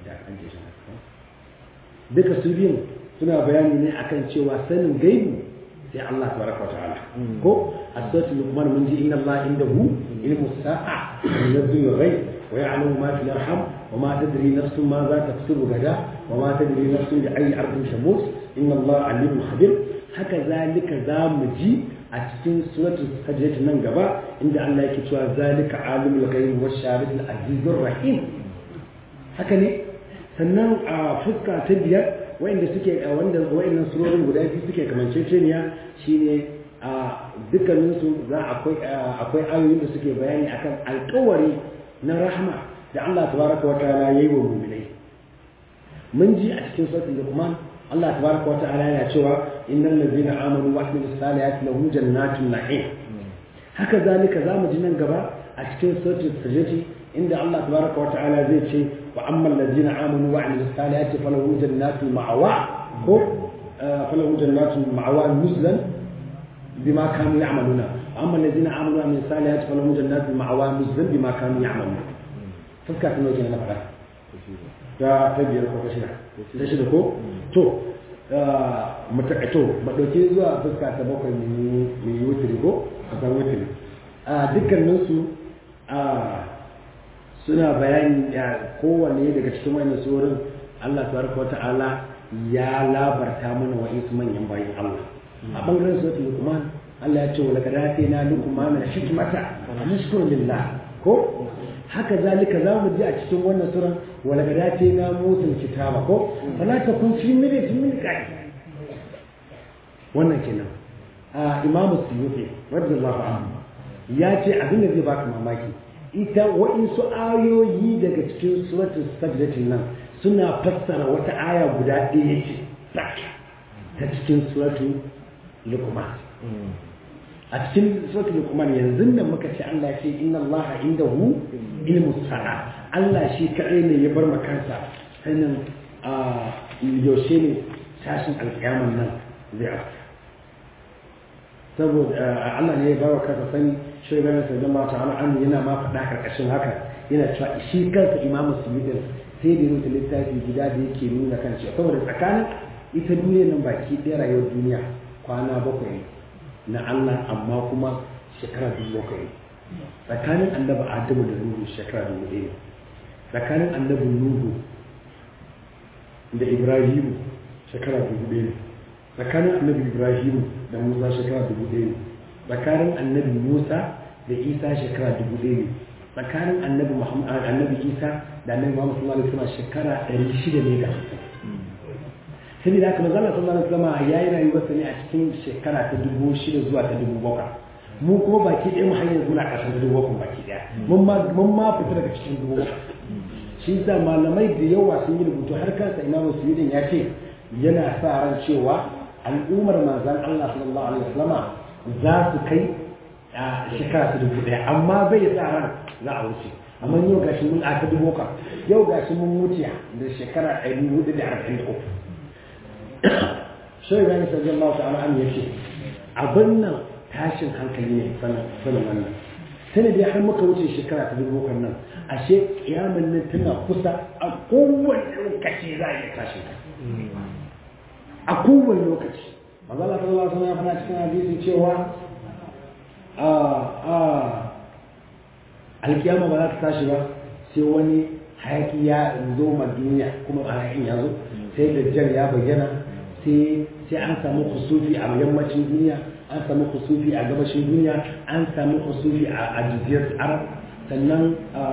duka su biyun suna bayani ne akan cewa sanin gaibi sai Allah tabaraka wa ta'ala ko asbatu luqman mun ji inna Allah indahu ilmu sa'a yunzilu al-ghayb wa ya'lamu ma fil arham wa ma tadri nafsun ma za taksubu gada wa ma tadri nafsun bi ayyi ardin tamut inna Allah alimun khabir haka zalika zamu ji a cikin suratul sajdah nan gaba inda Allah yake cewa zalika alimul ghayb wash shahid al-azizur rahim haka ne sannan a fuska ta biyar wa'inda suke wanda wa'innan surorin guda biyu suke kamanceceniya shine a dukkaninsu za akwai akwai ayoyin da suke bayani akan alƙawari na rahma da Allah tabaraka wa ta'ala yayi wa mu'minai mun ji a cikin suratul luqman Allah tabaraka wa ta'ala yana cewa innal ladzina amanu wa amilus salihati lahum jannatun na'im haka zalika zamu ji nan gaba a cikin suratul sajdah inda Allah tabaraka wa ta'ala zai ce wa ammal ladzina amanu wa amilus salihati falahum jannatul ma'wa ko falahum jannatul ma'wa nuzlan bima kanu ya'maluna wa ammal ladzina amanu wa amilus salihati falahum jannatul ma'wa nuzlan bima kanu ya'maluna fuska ta nauke na fara ta ta biyar ko ta shida ta shida ko to mutakaito ba dauke zuwa fuska ta bakwai mai yi wutiri ko kusan wutiri a dukkaninsu suna bayani kowane daga cikin wani tsoron Allah tabaraka wata'ala ya labarta mana wa'insu manyan bayan Allah a bangaren suratul Luqman Allah ya ce wa laqad atayna luqmana hikmata nashkuru lillah ko haka zalika za mu ji a cikin wannan suran wa laqad atayna musa kitaba ko fala takun fi miryatin min qai wannan kenan a imamu Suyuti radiyallahu anhu ya ce abin da zai baka mamaki ita wa'insu ayoyi daga cikin suratul sajdatin nan suna fassara wata aya guda ɗaya ce ta cikin suratul Luqman a cikin suratul Luqman yanzu nan muka ce Allah ce inna Allaha indahu ilmu sa'a Allah shi kadai ne ya bar makansa sanin a yaushe ne tashin alƙiyaman nan zai afka saboda Allah ne ya bar wa kansa sani shi ga sai Allah ta'ala an yana ma faɗa karkashin haka yana cewa shi kansa Imam Suyuti sai da rubuta littafi gida da yake nuna kan cewa saboda tsakanin ita duniyar nan baki ɗaya rayuwar duniya kwana bakwai na Allah amma kuma shekara dubu bakwai tsakanin annabi Adamu da Nuhu shekara dubu ɗaya tsakanin annabi Nuhu da Ibrahimu shekara dubu ɗaya tsakanin annabi Ibrahimu da Musa shekara dubu ɗaya tsakanin annabi Musa da Isa shekara dubu ɗaya tsakanin annabi Muhammad annabi Isa da annabi Muhammad sallallahu alaihi wasallam shekara ɗari shida ne da sai da haka manzo Allah sallallahu alaihi wasallam yayi rayuwarsa ne a cikin shekara ta dubu shida zuwa ta dubu bakwai mu kuma baki ɗaya mu hanyar muna ƙarshen dubu bakwai baki ɗaya mun ma mun ma fita daga cikin dubu bakwai shi yasa malamai da yawa sun yi rubutu har kansa Imam Suyuti ya ce yana sa ran cewa al'ummar manzon Allah sallallahu alaihi wasallam za su kai a shekara ta dubu ɗaya amma bai sa ran za a wuce amma yau gashi mun a ta dubu bakwai yau gashi mun wuce da shekara ɗari hudu da arba'in da uku sai gani sai Allah ta'ala an yace abin nan tashin hankali ne sanin wannan sai dai har muka wuce shekara ta dubu bakwai nan ashe kiyaman nan tana kusa a kowane lokaci za a yi tashin a kowane lokaci manzo Allah sallallahu alaihi wasallam ya faɗa cikin hadisi cewa a a alkiyama ba za ta tashi ba sai wani hayaki ya zo ma duniya kuma hayakin ya zo sai dajjal ya bayyana sai sai an samu kusufi a yammacin duniya an samu kusufi a gabashin duniya an samu kusufi a jiziyar arab sannan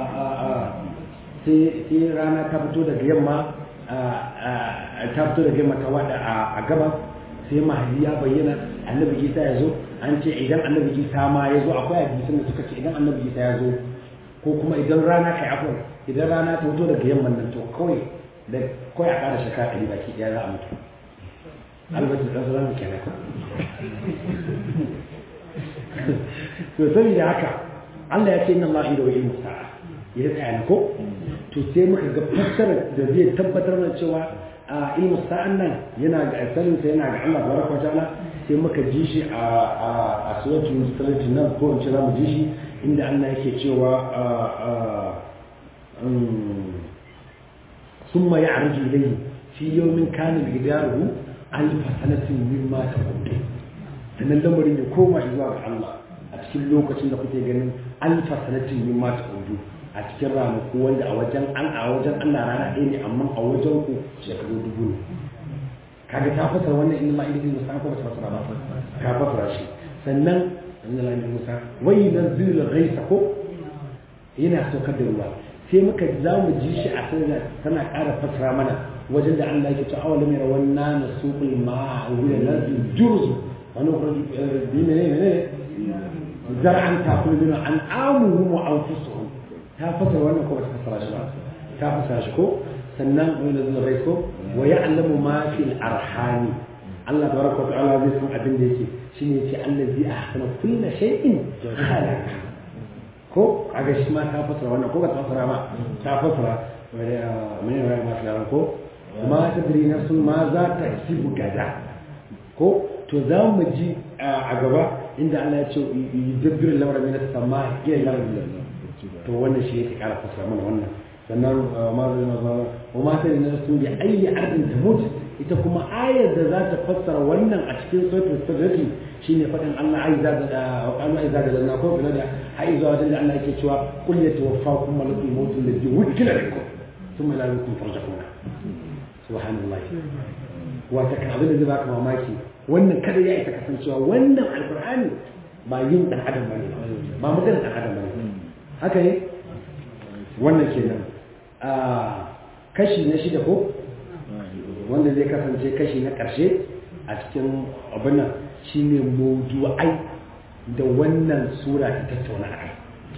sai rana ta fito daga yamma ta fito daga yamma ta wada a gabas sai mahdi ya bayyana annabi isa ya zo an ce idan annabi isa ma ya zo akwai hadisin da suka ce idan annabi isa ya zo ko kuma idan rana kai akwai idan rana ta fito daga yamman nan to kawai da kawai a ƙara shekara ɗari baki ɗaya za a mutu albacin ɗan sauran kenan ko to saboda haka Allah ya ce inna Allah inda wa ilmu sa'a ya tsaya ko to sai muka ga fassarar da zai tabbatar da cewa a ilmu sa'an nan yana ga asalin sa yana ga Allah tabaraka wa ta'ala sai muka ji shi a a a suratul mustaqim nan ko in ce za mu ji shi inda Allah yake cewa ثم يعرج إليه في يوم كان مقداره ألف سنة مما تقول sannan lamarin ya koma zuwa ga Allah a cikin lokacin da kuke ganin alfa sanatin min ma ta'udu a cikin ranaku wanda a wajen an a wajen Allah rana ɗaya ne amma a wajen ku shekaru dubu ne kaga ta fasara wannan inna ma ilmi musa ko ba ta fasara ba ka fasara shi sannan inna la ilmi musa wai nazil ghaisa ko yana saukar da ruwa sai muka za mu ji shi a sanar tana ƙara fasara mana wajen da Allah yake ta awalam yarawna nasuqul ma'a wa lazil jurz wani kuma ne ne zar'an ta kullu bin an'amuhum wa anfusuhum ta fasara wannan ko ba ta fasara shi ba ta fasara shi ko sannan wani nazil ghaisa ko wa ya'lamu ma fil arhami Allah tabaraka wa ta'ala zai san abin da yake shine yace allazi ahsana kullu shay'in khalaqa ko kaga shi ma ta fasara wannan ko ba ta fasara ba ta fasara mai rai ma filaran ko ma tadri nafsun ma za ta kasibu gada ko to za mu ji a gaba inda Allah ya ce yudabbiru lamra min as-sama ila lamra to wannan shi yake kara fasara mana wannan sannan ma zai ma wa ma tadri nafsun bi ayyi ardin tamut ita kuma ayar da za ta fassara wannan a cikin suratul sajdah shine fadin Allah aiza da Allah aiza da na ko da ai zuwa wajen da Allah yake cewa qul yatawaffakum malakul maut alladhi wukila bikum thumma la yakum farja'una subhanallah wa ta kan abin da zai baka mamaki wannan kada ya isa kasancewa wannan alqur'ani ba yin dan adam bane ba maganar dan adam bane haka ne wannan kenan a kashi na shida ko wanda zai kasance kashi na ƙarshe a cikin abin nan shine mawdu'ai da wannan sura ta tattauna akai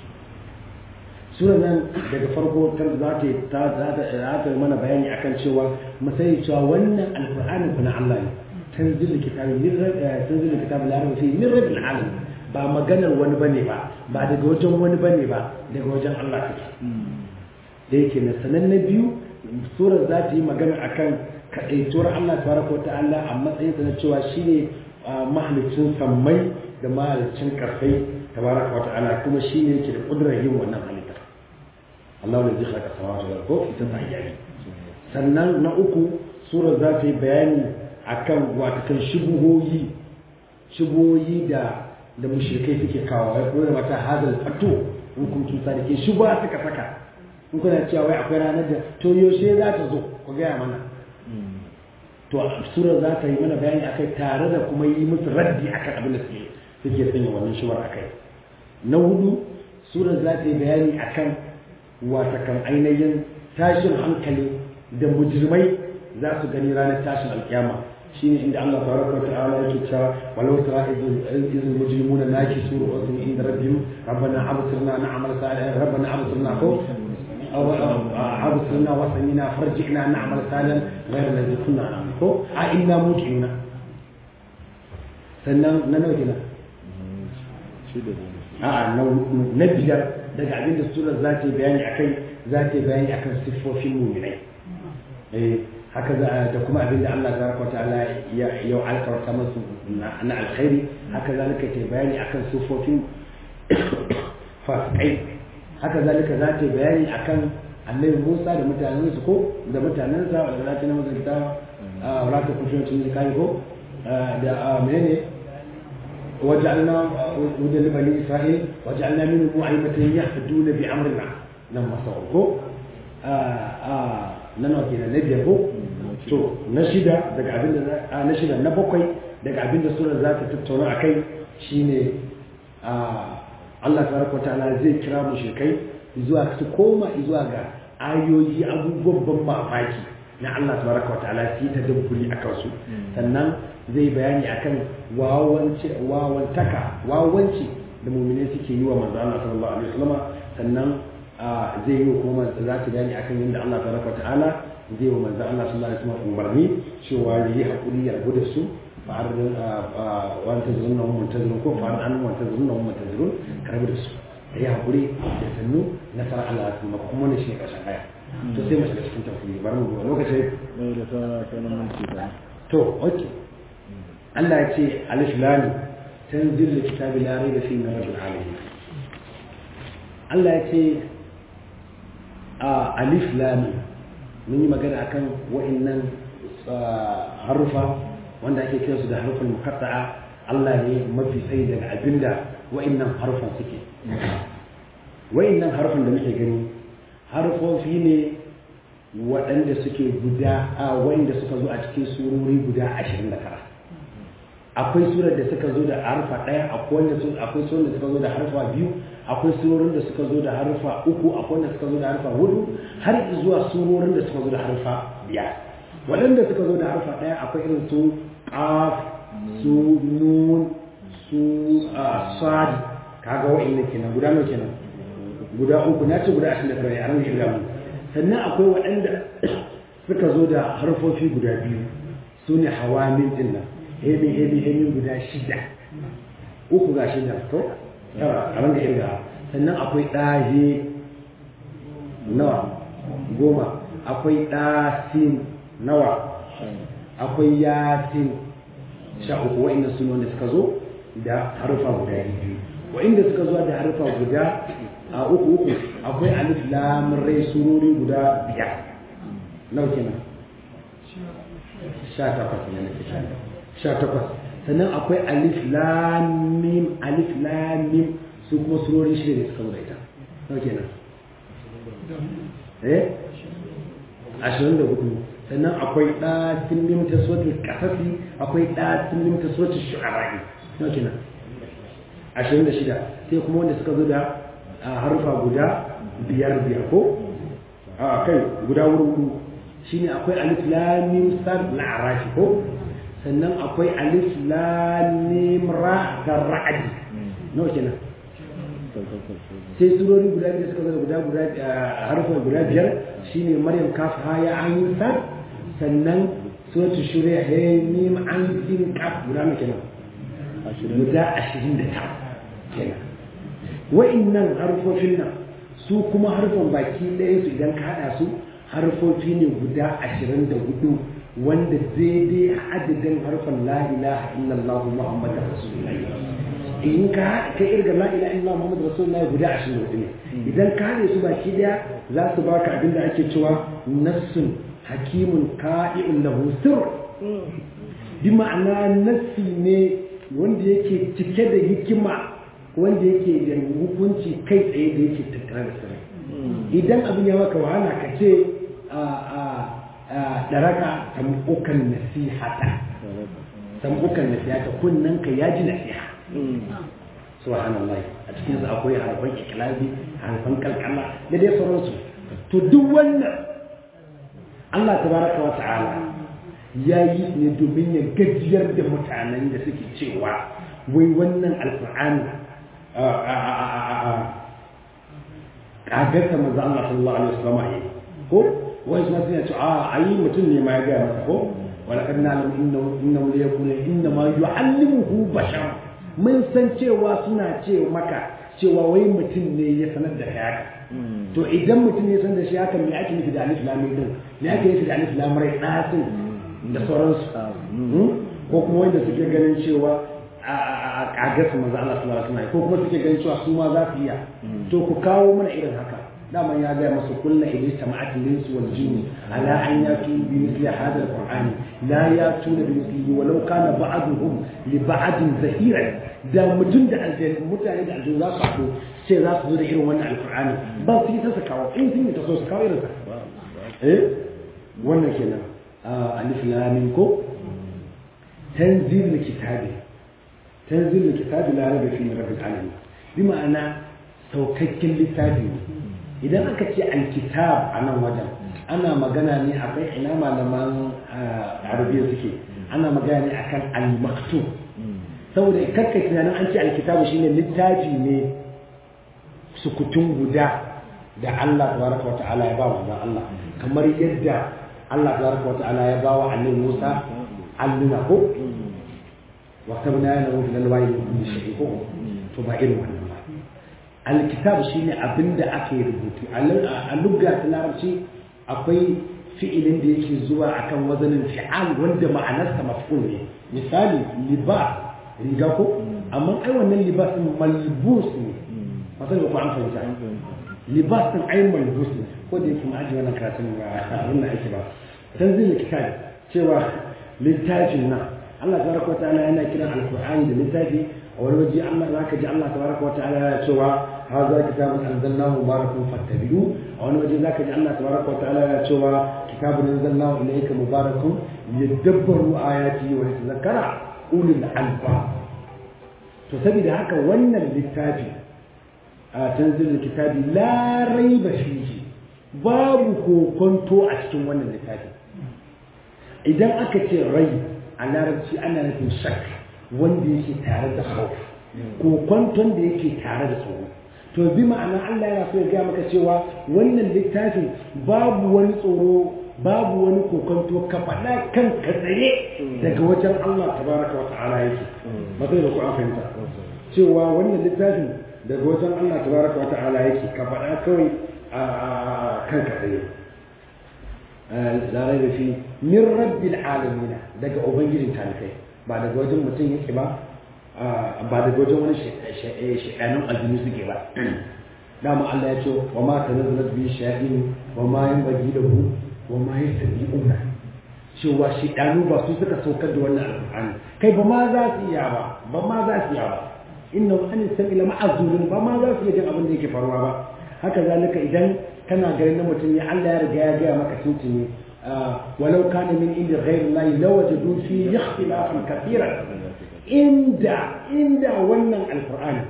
sura nan daga farko ta za ta za ta mana bayani akan cewa mu sani cewa wannan alqur'ani kuna Allah ne tanzil kitabi min tanzil kitabi la rayba fihi min rabbil alamin ba maganar wani bane ba ba daga wajen wani bane ba daga wajen Allah take da yake na sanan na biyu surar za ta yi magana akan kaɗaituwar Allah tabaraka wa ta'ala a matsayin sa na cewa shine mahalicin sammai da mahalicin karfai tabaraka wa ta'ala kuma shine yake da kudurar yin wannan halitta Allah ne zai khaka samawati wal ardi ita ta yi sannan na uku surar za ta yi bayani akan wata kan shubuhoyi shubuhoyi da da mushrikai suke kawo ya kuma mata hadal fatu in kun tusa da ke shubha suka saka in kuna cewa wai akwai ranar da to yaushe za ta zo ku gaya mana to sura za ta yi mana bayani akai tare da kuma yi musu raddi akan abin da suke suke sanya wannan shubar akai na hudu sura za ta yi bayani akan wata kan ainihin tashin hankali da mujrimai za su gani ranar tashin alkiyama shine inda Allah tabaraka wa ta'ala yake cewa walau tara idil mujrimuna nakisu ru'usihim inda rabbihim rabbana absirna na'mal salihan rabbana absirna ko أو عبثنا وسمينا فرجعنا نعمل صالحا غير الذي كنا نعمل أئنا موقنون sannan na nawa kenan a'a na biyar daga abin da sura za ta bayani akai za ta bayani akan siffofin mu'minai eh haka za da kuma abin da Allah tabaraka wa ta'ala ya yau alkarta musu na alkhairi haka zalika ta bayani akan siffofin fasikai haka zalika za ta bayani akan annabi Musa da mutanensa ko da mutanensa wanda za ta nemi zakata a wala ta kushe cin kai ko da menene waja'alna hudan li bani isra'il waja'alna minhum mu'alimatan yahduna bi amrina nan masau ko a a nan wa kenan na biyar ko to na shida daga abin da na shida na bakwai daga abin da sura za ta tattauna akai shine a Allah tabaraka wa ta'ala zai kira mushrikai zuwa su koma zuwa ga ayoyi abubuwan ban mamaki na Allah tabaraka wa ta'ala su yi ta dabbuli akan su sannan zai bayani akan wawance wawantaka wawanci da mu'mini suke yi wa manzo Allah sallallahu alaihi wasallam sannan zai yi kuma za ta bayani akan yadda Allah tabaraka wa ta'ala zai wa manzo Allah sallallahu alaihi wasallam umarni cewa yi hakuri ya rabu da su fa'ar wanta zunna mun tazurun ko fa'ar an wanta zunna mun tazurun karbi da su da ya hakuri da sannu nasara Allah kuma kuma ne shi kashin aya to sai mu shiga cikin tafsiri bari mu lokaci mai da sana kana mun ci ta to okay Allah ya ce alif lam tanzil kitabi la rayba fihi min rabbil alamin Allah ya ce alif lam mun yi magana akan wa'annan harufa wanda ake kiransu da harufin muqatta'a Allah ne mafi tsayi daga abinda wa'annan harufan suke wa'annan harufan da muke gani harufofi ne waɗanda suke guda a wa'anda suka zo a cikin surori guda ashirin da tara akwai surar da suka zo da harfa ɗaya akwai wanda su akwai surar da suka zo da harfa biyu akwai surorin da suka zo da harfa uku akwai wanda suka zo da harfa hudu har zuwa surorin da suka zo da harfa biyar waɗanda suka zo da harfa ɗaya akwai irin su qaf su nun su sad kaga wa'annan kenan guda nawa kenan guda uku na ce guda ashirin da tara ne a ran shirya mu sannan akwai waɗanda suka zo da harfofi guda biyu su ne hawamin din nan hemi hemi hemi guda shida uku ga shida to a ran da shirya sannan akwai ɗahe nawa goma akwai ɗasin nawa akwai yasin sha uku wa'inda su wanda suka zo da harfa guda biyu wa'inda suka zo da harfa guda a uku uku akwai alif lam rai surori guda biyar nawa kenan sha takwas ne nake sha takwas sannan akwai alif lam mim alif lam mim su kuma surori shida ne suka zo da ita nawa kenan eh ashirin da hudu sannan akwai ɗasin mim ta suratul qasasi akwai ɗasin mim ta suratul shu'ara nawa kenan ashirin da shida sai kuma wanda suka zo da harufa guda biyar biyar ko a kai guda wuri shine akwai alif lam mim sad al-arafi ko sannan akwai alif lam mim ra da ra'd nawa kenan sai surori guda biyar suka zo guda guda harufa guda biyar shine maryam kaf ha ya ayin sad sannan suratul shura he mim an sin kaf guda nawa kenan guda ashirin da tara kenan wa'annan harfofin nan su kuma harfan baki ɗaya su idan ka haɗa su harfofi ne guda ashirin da hudu wanda daidai adadin harfan la ilaha illallah muhammadu rasulullahi in ka ka irga la ilaha illallah muhammadu rasulullahi guda ashirin da hudu ne idan ka haɗe su baki ɗaya za su baka abin da ake cewa nassun hakimun ka'i'un lahu sirr bi ma'ana nassi ne wanda yake cike da hikima wanda yake da hukunci kai tsaye da yake tattare da sarai idan abin ya maka wahala ka ce a daraka tambukan nasihata tambukan nasihata kunnan ka ya ji nasiha subhanallah a cikin su akwai harfan iklabi harfan kalkala da dai sauransu to duk wannan Allah tabaraka wa ta'ala ya yi ne domin ya gajiyar da mutanen da suke cewa wai wannan alfa'ani ƙagarta maza Allah sallallahu alaihi wasallam a yi ko wani suna suna ce a ayi mutum ne ma ya gaya masa ko wani kan na alamu inna wuli ya kuna inna ma yi allimuhu bashar mun san cewa suna ce maka cewa wai mutum ne ya sanar da kai haka to idan mutum ya sanar da shi haka me ake nufi da alif lam din me ake nufi da alif lam rai ɗasin da sauransu ko kuma wanda suke ganin cewa a kagarsa manzo Allah sallallahu alaihi wasallam ko kuma suke ganin cewa su ma za su iya to ku kawo mana irin haka dama ya ga masu kullu iblis tama'at linsu wal jinni ala an yatu bi mithli hadha alquran la yatuna bi mithlihi walau kana ba'duhum li ba'din zahira da mutum da aljanna mutane da aljanna za su haɗu ce za su zo da irin wannan alqur'ani ba su yi ta kawo in sun yi ta so su kawo irin sa eh wannan kenan alif lam mim ko tanzil kitabi tanzil kitabi la raiba fihi min rabbil alamin bi ma'ana saukakken littafi idan aka ce alkitab a nan wajen ana magana ne akwai ina malaman arabiya suke ana magana ne akan al-maktub saboda kakkai tunanin an ce alkitabu shine littafi ne sukutun guda da Allah tabaraka wa ta'ala ya ba wa Allah kamar yadda Allah tabaraka wa ta'ala ya ba wa annabi Musa alluna ko wa tabna lahu fil alwahi min shay'in to ba irin wannan alkitab shine abinda ake rubutu a lugha ta larabci akwai fi'ilin da yake zuwa akan wazanin fi'al wanda ma'anarsa maf'ul ne misali libas riga ko amma ai wannan libas din malbus ne masal ko an fahimta libas din ai malbus ne ko da yake ma'aji wannan karatun ba wannan ake ba tanzil kitab cewa littafin nan Allah tabaraka wa ta'ala yana kiran alqur'ani da littafi a wani waje Allah zaka ji Allah tabaraka wa ta'ala yana cewa هذا كتاب أنزلناه مبارك فاتبعوه وأنا وجد ذاك الله تبارك وتعالى شوى كتاب أنزلناه إليك مبارك يدبروا آياته ويتذكر أولي الألباب تسبب هكا ون للكتاب آه تنزل الكتاب لا ريب فيه بابك كنت أشتم ون للكتاب إذا أكت ريب على ربتي أنا نفي شك ون ديكي تارد خوف كنت ديكي تارد خوف to bi ma'ana Allah yana so ya ga maka cewa wannan littafin babu wani tsoro babu wani kokonto ka faɗa kan ka tsaye daga wajen Allah tabaraka wa ta'ala yake matsayi da ku an fahimta cewa wannan littafin daga wajen Allah tabaraka wa ta'ala yake ka faɗa kawai a kan ka tsaye la raiba fi min rabbil alamin daga ubangijin talikai ba daga wajen mutum yake ba ba daga wajen wani shaɗanin aljini suke ba dama Allah ya ce wa ma ta nazzalat bi shaɗin wa ma yin bagi da hu wa ma yin tabi'una cewa shi ɗanu ba su suka saukar da wannan alƙur'ani kai ba ma za su iya ba ba ma za su iya ba inna an sabila ma'azulun ba ma za su iya jin abin da yake faruwa ba haka zalika idan kana ganin na mutum ya Allah ya riga ya gaya maka tuntuni walau kana min inda ghayri Allah lawajadu fi ikhtilafan kathiran inda inda wannan alƙur'ani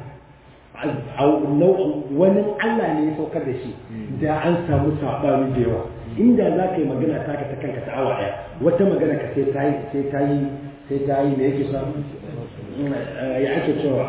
wani Allah ne ya saukar da shi da an samu saɓani da yawa inda za ka yi magana ta ka ta kanka ta awa ɗaya wata magana ka sai ta yi sai ta yi sai ta yi me yake sa ya ake cewa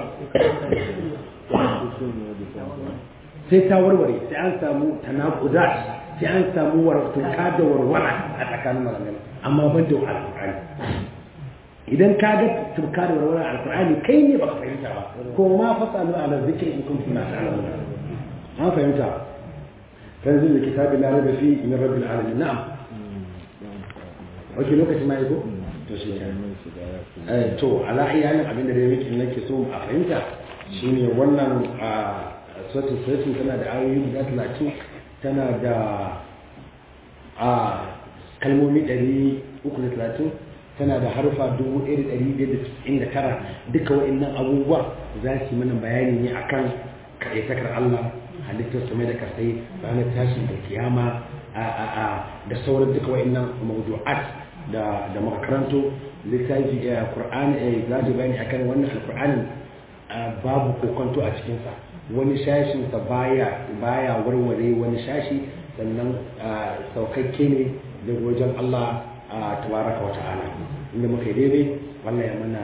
sai ta warware sai an samu tanakudat sai an samu wartuka da warwara a tsakanin magana amma ban da alƙur'ani idan ka ga turka da warwara alƙur'ani kai ne baka fahimta ba ko ma fasalu ala zikri in kuntum la ta'lamun an fahimta tanzil kitabi la raiba fi min rabbil alamin na'am wace lokaci ma yago to shi eh to ala iyalin abinda da yake nake so a fahimta shine wannan a sautin sautin tana da ayoyi guda talatin tana da a kalmomi ɗari uku da talatin tana da harfa dubu ɗaya da ɗari biyar da casa'in da tara duka wa'annan abubuwa za su yi mana bayani ne akan kaɗaitakar Allah halittar su mai da kasai ranar tashin alkiyama da sauran duka wa'annan mawdu'at da da makaranto littafi Qur'ani za su bayani akan wannan alqur'anin babu kokonto a cikin sa wani shashin sa baya baya warware wani shashi sannan saukakke ne daga wajen Allah tabaraka wa ta'ala inda muka daidai Allah ya mana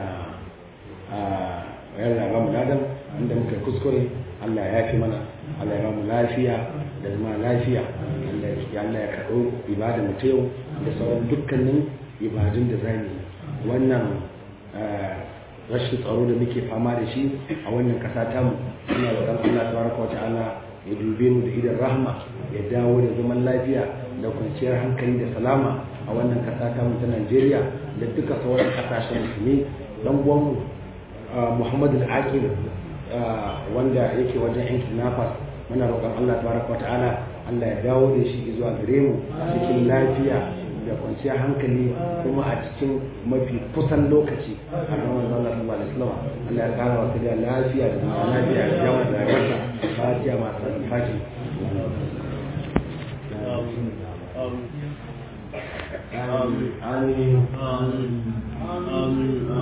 ya ba mu ladan inda muka kuskure Allah ya yafi mana Allah ya ba mu lafiya da zama lafiya Allah ya Allah ya karɓo ibada mu ta yau da sauran dukkanin ibadun da zamu yi wannan rashin tsaro da muke fama da shi a wannan kasa ta mu ina da Allah tabaraka wa ta'ala ya dube mu da idan rahma ya dawo da zaman lafiya da kwanciyar hankali da salama a wannan kasa ta mu ta Najeriya da duka sauran kasashen musulmi dan uwanmu Muhammad al-Aqil wanda yake wajen yan kidnappers muna roƙon Allah tabaraka wa ta'ala Allah ya dawo da shi zuwa gare mu cikin lafiya da kwanciyar hankali kuma a cikin mafi kusan lokaci a kan wannan Allah sallallahu alaihi wasallam Allah ya kara wa da lafiya da lafiya da yawa da rasa fatiha masu fati amin amin amin